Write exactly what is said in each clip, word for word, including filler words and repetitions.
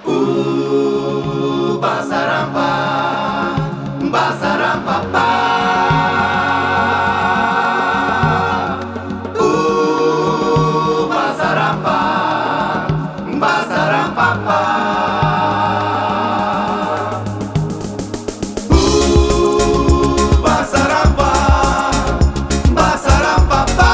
Ooh, basarampa, basarampa, pa. Ooh, basarampa, basarampa, pa. Ooh, basarampa, basarampa, pa.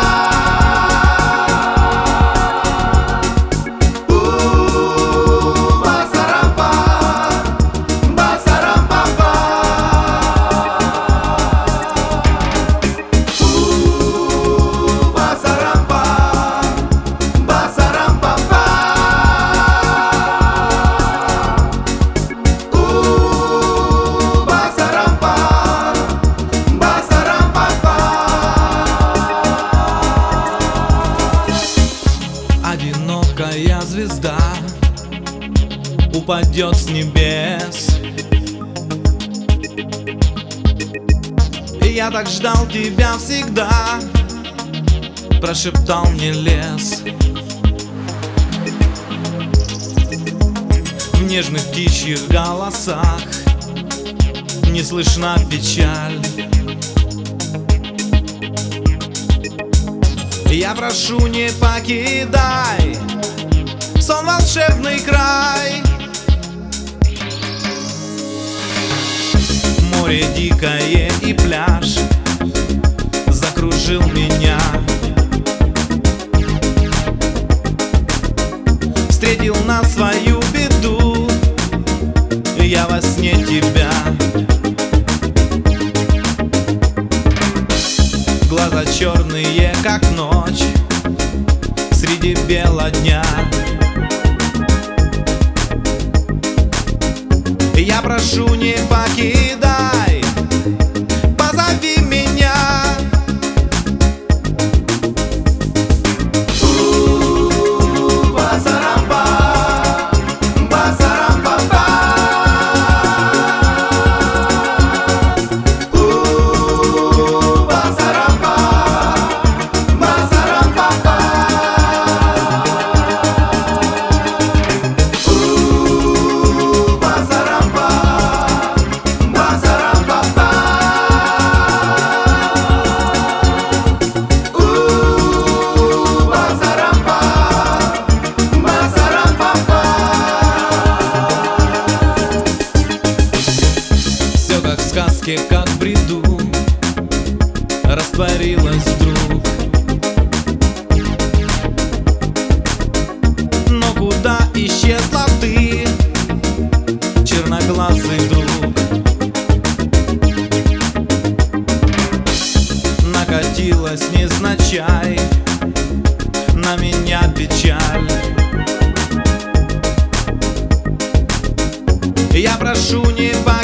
Одинокая звезда упадет с небес. И я так ждал тебя всегда, прошептал мне лес. В нежных птичьих голосах не слышна печаль. Я прошу, не покидай сон, волшебный край. Море дикое и пляж закружил меня. Встретил на свою беду я во сне тебя. Глаза черные, как ночь среди бела дня. Я прошу, не покидай, позови меня. Ooh, basarampa, basarampa, pa. Ooh, basarampa, basarampa, pa. Ooh, basarampa, basarampa, pa. Ooh, basarampa, basarampa, pa. Все как в сказке, как в бреду, растворилось вдруг. Но куда исчезла ты, черноглазый друг? Накатилась незначай на меня печаль. Я прошу, не покидай